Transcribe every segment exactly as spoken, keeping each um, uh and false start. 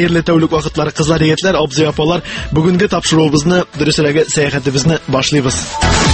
хәерле тәүлек вакытлары, кызлар, егетләр, абзый, апалар. Бүгенге тапшыруыбызны, дөресрәге сәяхәтебезне башлыйбыз.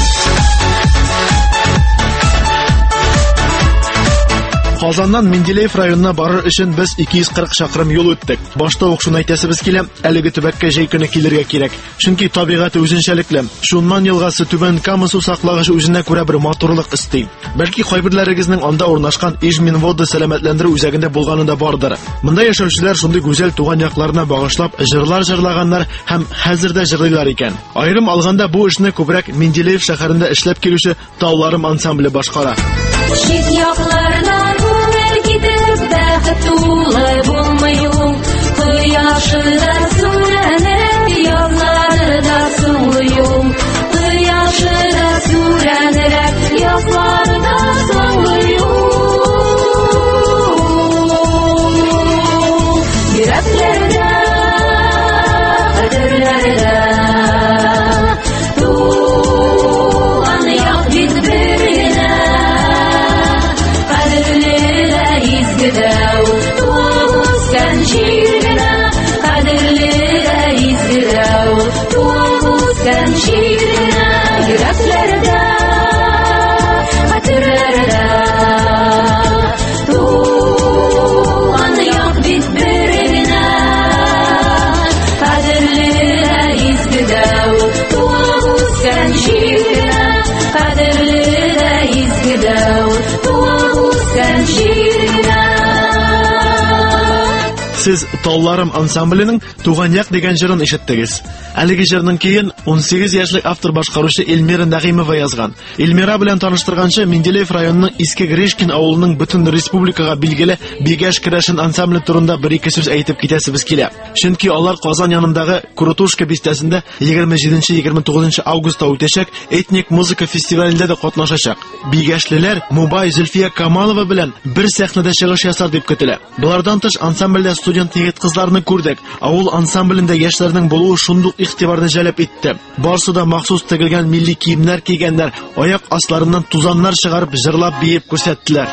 Казаннан Менделеев районына барыр өчен без ике йөз кырык чакрым юл үттек. Башта ук шуны әйтәсебез килә, әлеге төбәккә җәй көне килергә кирәк. Чөнки табигаты үзенчәлекле. Шуннан елгасы Түбән Кама су саклагычы үзенә күрә бер матурлык исти. Бәлки кайберләрегезнең анда урнашкан Ижминводы сәламәтләндерү үзәгендә булганы да бардыр. Монда яшәүчеләр шундый гүзәл туган якларына багышлап җырлар җырлаганнар һәм хәзер дә җырлыйлар икән. Аерым алганда бу эшне күбрәк Менделеев шәһәрендә эшләп килүче Тауларым ансамбле башкара. Бәхетулы булмыйым, кояшы да сүрәнерәк, язлары да соңлыйым, кояшы да сүрәнерәк, язлары да соңлыйым. Йөрәкләрдә, кадерләрдә, туган як бит бер генә, кадерле изгедә. Сез Тауларым ансамбленең Туган як дигән җырын ишеттегез. Әлеге җырның кейін он сигез яшьлек автор башкаручы Эльмира Нәгыймова язган. Эльмира белән таныштырганчы Менделеев районының Иске Грешкин авылының бөтен республикага билгеле Бигәш керәшен ансамбле турында бер-ике сүз әйтеп китәсебез килә. Чөнки алар Казан янындагы Крутушка бистәсендә егерме җиденче - егерме тугызынчы августта үтәчәк этник музыка фестивалендә дә катнашачак. Бигәшлеләр Мубай Зөлфия Камалова белән бер сәхнәдә чыгыш ясар дип көтелә. Булардан тыш ансамбльдә студент егет-кызларны күрдек. Авыл ансамблендә яшьләрнең булуы шундук игътибарны җәлеп итте. Барсы да махсус тегелгән милли киемнәр кигәннәр, аяк асларыннан тузаннар чыгарып җырлап биеп күрсәттеләр.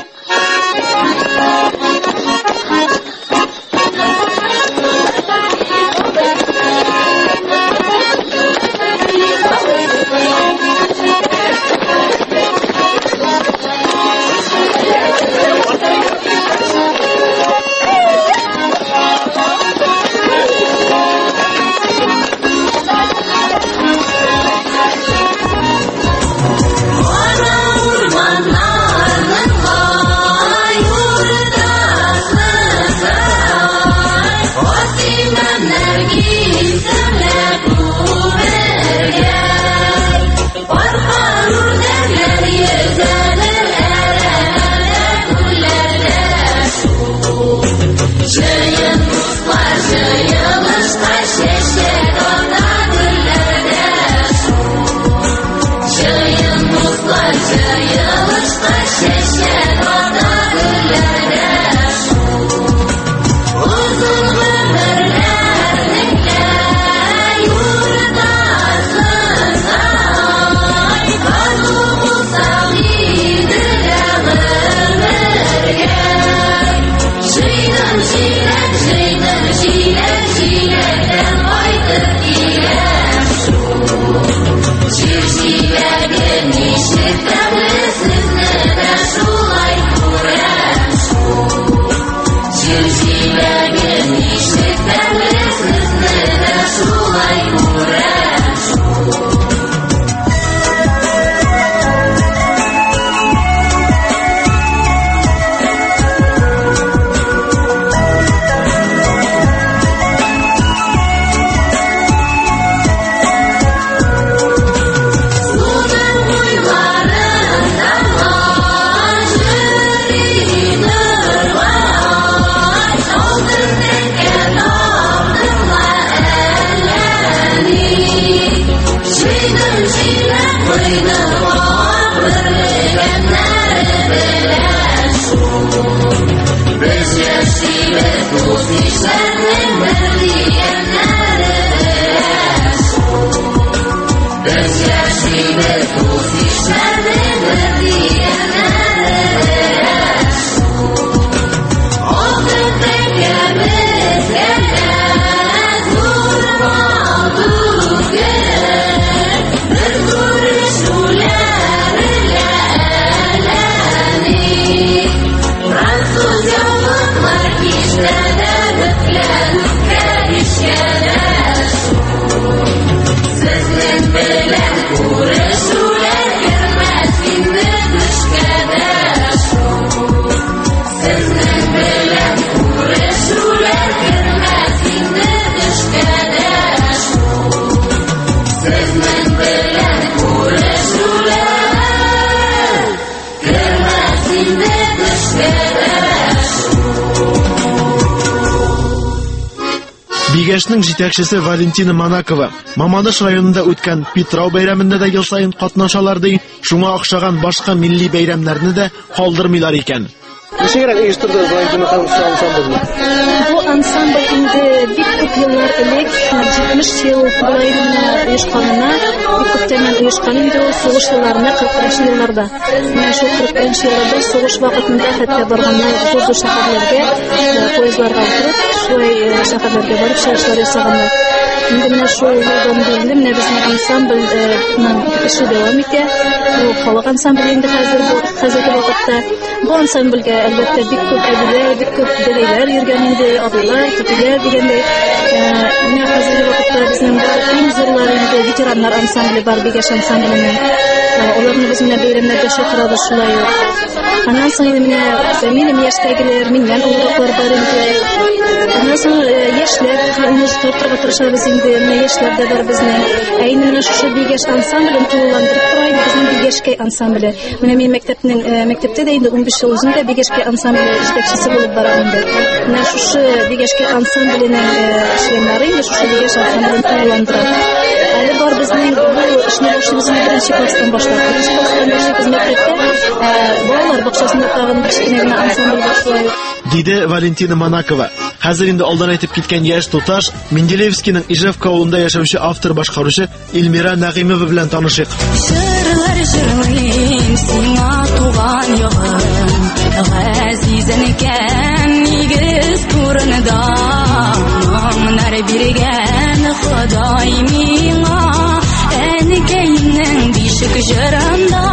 киңәшнең җитәкчесе Валентина Манакова Мамадыш районында үткән Питрау бәйрәмендә дә ел сайын катнашалар ди, шуңа охшаган башка милли бәйрәмнәрне дә калдырмыйлар икән. Ничегрәк оештырдыгыз Валентина ханым шул ансамбльне? Бу ансамбль инде бик күп еллар элек, җитмеш ел буена оешканына, бик күптән оешкан инде ул сугыш елларында, кыркынчы елларда. Менә шул кыркынчы елларда сугыш вакытында хәтта барганнар зур шәһәрләргә, поездларга утырып, шулай шәһәрләргә барып чыгышлар ясаганнар. Инде менә шул елдан бирле менә безнең ансамбльнең эше дәвам итә. Бу халык ансамбле инде хәзер хәзерге вакытта. Бу ансамбльгә әлбәттә бик күп әбиләр, бик күп дәләйләр йөргән инде, абыйлар, көтүләр дигәндәй. Менә хәзерге вакытта безнең иң зурлар инде ветераннар ансамбле бар, Бигәш ансамбленың. Аларны без менә бәйрәмнәргә чакырабыз шулай ук. Аннан соң менә минем яшьтәгеләр, миннән олуглар бар инде. Аннан соң яшьләр, хәзер тотырга тырышабыз инде, менә яшьләр дә бар безнең. Ә инде менә шушы Бигәш ансамблен тулыландырып тора иде безнең Бигәшкәй ансамбле. Менә мин мәктәпнең мәктәптә дә инде унбиш ел үзем дә Бигәшкәй ансамбле җитәкчесе булып барам инде. Менә шушы Бигәшкәй ансамбленең эшләннәре инде шушы Бигәш ансамблен тулыландыра. Әле бар безнең бу эшне башлыйбыз беренче класстан башлап. Беренче класстан башлап мәктәптә балалар бакчасында тагын кечкенә генә ансамбль башлый. Диде Валентина Манакова. Хәзер инде алдан әйтеп киткән яшь туташ Менделеевскийның Ижевка авылында яшәүче автор башкаручы Илмира Нәгыймова белән танышыйк. Җырлар җырлыйм сиңа туган ягым, газизен икән нигез турында, моңнар биргән Ходай миңа, әнекәйнең бишек җырында.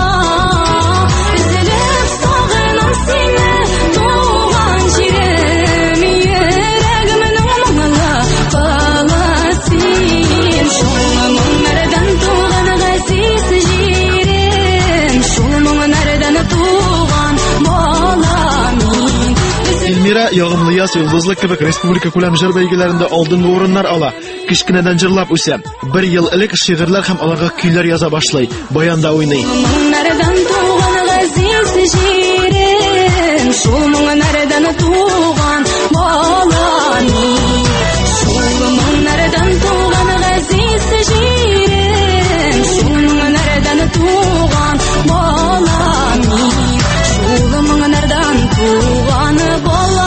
Илмира ягымлы яз йолдызлы кебек республика күләм җыр бәйгеләрендә алдынгы урыннар ала. Кичкенәдән җырлап үсә. Бер ел элек шигырьләр һәм аларга көйләр яза башлый. Баянда уйный. Шул моңнардан туган баланы, шул моңнардан туган газиз җирем, шул моңнардан туган баланы, шул моңнардан туган баланы.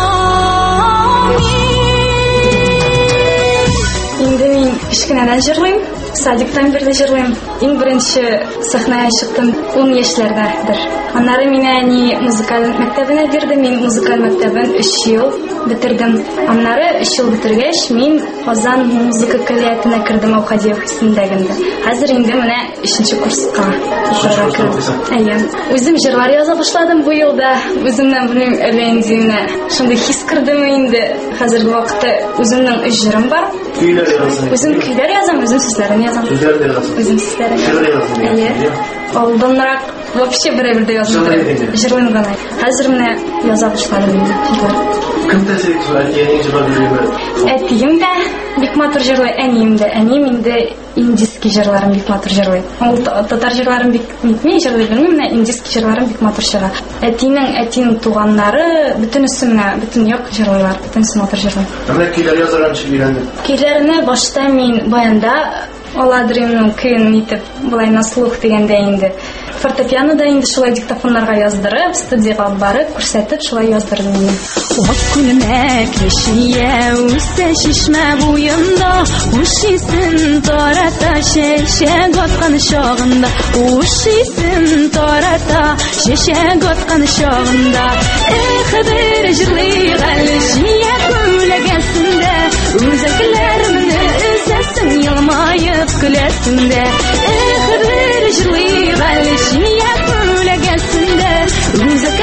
Инде мин кичкенәдән җырлыйм, садиктан бирле җырлыйм. Иң беренче сәхнәгә чыктым ун яшьләрдәдер. Аннары мине әни музыкаль мәктәбенә бирде. Мин музыкаль мәктәбен өч ел бетердем. Аннары өч ел бетергәч, мин Казан музыка коллегиатына кердем Аухадиев исемендәгендә. Хәзер инде менә өченче курска укырга кирдем. Әйе. Үзем җырлар яза башладым бу елда. Үземнән белмим, әле инде менә шундый хис кердем инде. Хәзерге вакытта үземнең өч җырым бар. Көйләр язасың. Үзем көйләр язам, үзем сүзләрен язам. Сүзләрне язасың. Үзем сүзләрен язам. Әйе. Алданрак вообще берәр дә язмыйм. Җырлыйм гына. Хәзер менә яза башладым инде. Кем тәэсир итә? Әниең җырлап йөргән. Әтием дә бик матур җырлый, әнием дә. Әнием инде индийский җырларын бик матур җырлый. Ул татар җырларын бик митми җырлый, белмим, менә индийский җырларын бик матур чыга. Әтинең әтинең туганнары бөтенесе менә бөтен як җырлыйлар, бөтенесе матур җырлый. Менә көйләр язарга ничек өйрәндең? Көйләрне башта мин баянда Аладримның көен итеп, булай на слух дигәндә инде. Фортепианода инде шулай диктофоннарга яздырып, студиягә барып, күрсәтеп шулай яздырдым мин. Ак күлмәк яшия үсә чишмә буенда, ушисен тарата чәчәк аткан чагында, ушисен тарата чәчәк аткан чагында. Эх, бер җырлый галҗия күләгәсендә, үзәкләрне үзәсен елмаеп көләсендә. Эх, бер җырлый галҗия күләгәсендә,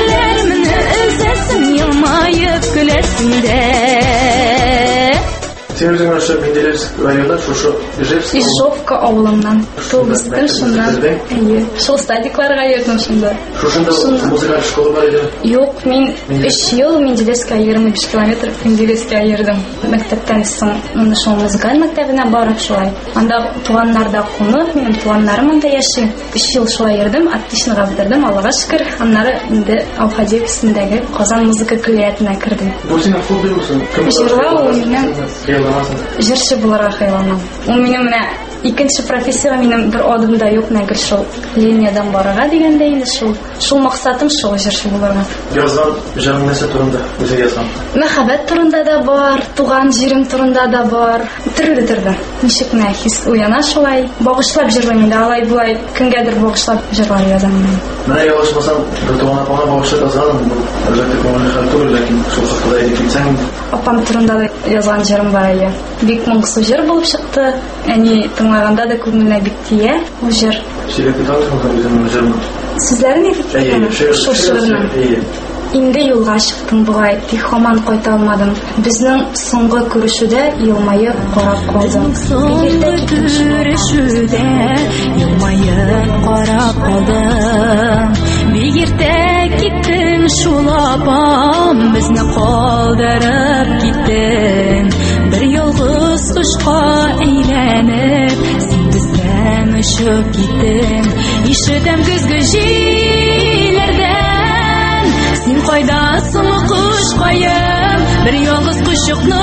үзәкләрне үзәсен елмаеп көләсендә. Сен өзің ашы Менделеевск районында шушы Ижевск. Ижевка авылынан. Туғыстым шунда. Әйе. Шул стадикларга йөрдем шунда. Шушында музыкаль школа бар иде. Юк, мин өч ел Менделеевскка егерме биш километр Менделеевскка йөрдем. Мәктәптән соң моны шул музыкаль мәктәбенә барып шулай. Анда туганнар да кунып, минем туганнарым анда яши. өч ел шулай йөрдем, отличныйга бетердем, Аллага шөкер. Аннары инде Алхадиевскиндәге Казан музыка коллеятына кирдем. Бу синең хобби булсын. Җырлау минем җырчы буларга хыялланам. Ул минем менә икенче профессия минем бер адым да юк, нәгел шул линиядан барырга дигәндә инде шул. Шул максатым шул җырчы буларга. Язган җырың нәрсә турында үзе язган? Мәхәббәт турында да бар, туган җирем турында да бар. Төрле төрле. Ничек менә хис уяна шулай, багышлап җырлыйм инде, алай булай кемгәдер багышлап җырлар язам. Менә ялгышмасам, бер туган апаңа багышлап язган, бу әлбәттә күңелле хәл түгел, ләкин шул хакында әйтеп китсәң, апам турында да язган җырым бар иде. Бик моңсу җыр булып чыкты. Әни тыңлаганда да күңелемә бик тия бу җыр. Сөйләп китәсең үзеңнең җырыңны. Сүзләрен әйтеп китәм. Шул җырны. Инде юлга чыктым бугай, тик һаман кайта алмадым. Безнең соңгы күрешүдә елмаеп карап калдым. Иртә күрешүдә елмаеп карап калдым. Бик иртә киттең шул апам, безне калдырып киттең. Бер ялгыз кышка әйләнеп, син бездән очып киттең. Ишетәм көзге җилләрдән, син кайдасың кушкаем, бер ялгыз кушыкны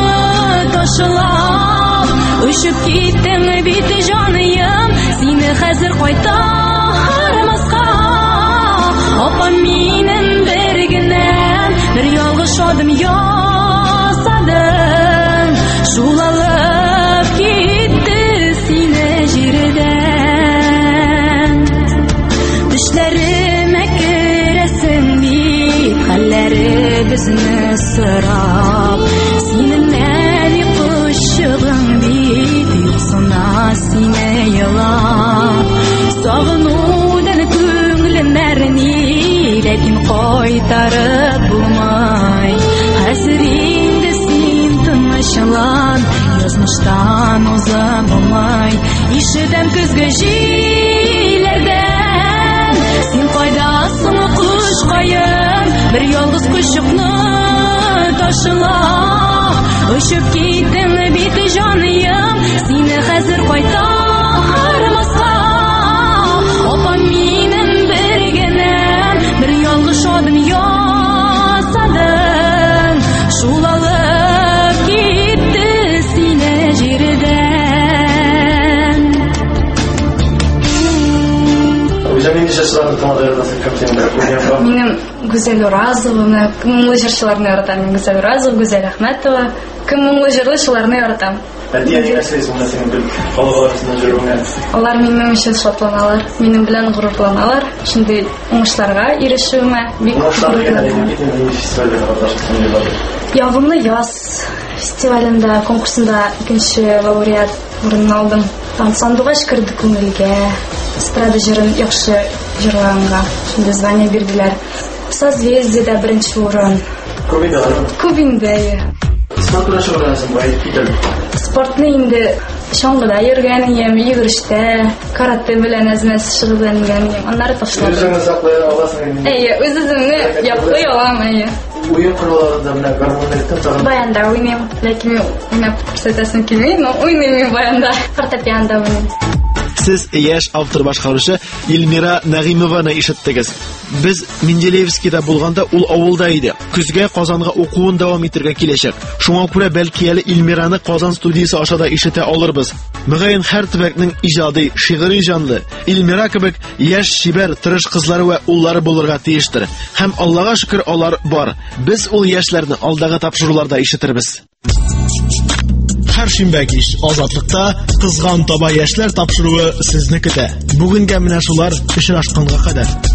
ташлап очып киттең бит җаныем, сине хәзер кайтармаска. Апам минем бер генә бер ялгыз адым ясадың, шул алып китте сине җирдән. Төшләремә керәсең бит, хәлләребезне сорап, синең нәни кушыгың бит, юксына сине елап. Сагынудан күңлем әрни, ләкин кайтарып булмай. Хәзер инде син тынычлан, язмыштан узып булмай. Ишетәм көзге җилләрдән, син кайдасың кушкаем, бер ялгыз кушыкны ташлап очып киттең бит җаныем, сине хәзер кайтармаска. Апам минем бер генә бер ялгыз адым ясадың, шул алып китте сине җирдән. Үзеңнең җырчыларны тыңларга кемсеңдер? Минем Гүзәл Уразованы, моңлы җырчыларны яратам. Гүзәл Уразова, Гүзәл Әхмәтова, кем моңлы җырлаучыларны яратам. Әтиәни әсәс монда синең бер халык арасында җыруыңа. Алар минем өчен шатланалар, минем белән горурланалар. Шундый уңышларга ирешүемә бик горурланам. Ягымлы яз фестивалендә, конкурсында икенче лауреат урын алдым. Сандугач керде күңелгә. Эстрада җырын яхшы җырлаганга шундый звание бирделәр. Созвездиедә беренче урын. Күп инде. Спорт белән шөгыльләнәсең, бу әйтеп китәм. Спортны инде чаңгыда йөргәнем, йөгерештә, карате белән әзмәс шөгыльләнгәнем. Аннары ташладым. Үзеңне саклый аласың инде. Әйе, үз-үземне яклый алам, әйе. Уен коралларында менә гармонда тагын. Баянда уйныйм, ләкин уйнап күрсәтәсем килми, но уйныйм баянда. Фортепианда уйныйм. Сез яшь автор башкаручы Илмира Нәгыймованы ишеттегез. Без Менделеевскида булганда ул авылда иде. Күзгә Казанга укуын дәвам итәргә киләчәк. Шуңа күрә бәлки әле Илмираны Казан студиясе аша да ишетә алырбыз. Мөгаен һәр төбәкнең иҗади, шигъри җанлы Илмира кебек яшь шибәр, тырыш кызлары ва уллары булырга тиештер. Һәм Аллага шөкер алар бар. Без ул яшьләрне алдагы тапшыруларда ишетербез. Һәр шимбә кич Азатлыкта кызган таба яшьләр тапшыруы сезне көтә. Бүгенгә менә шулар очрашканга кадәр.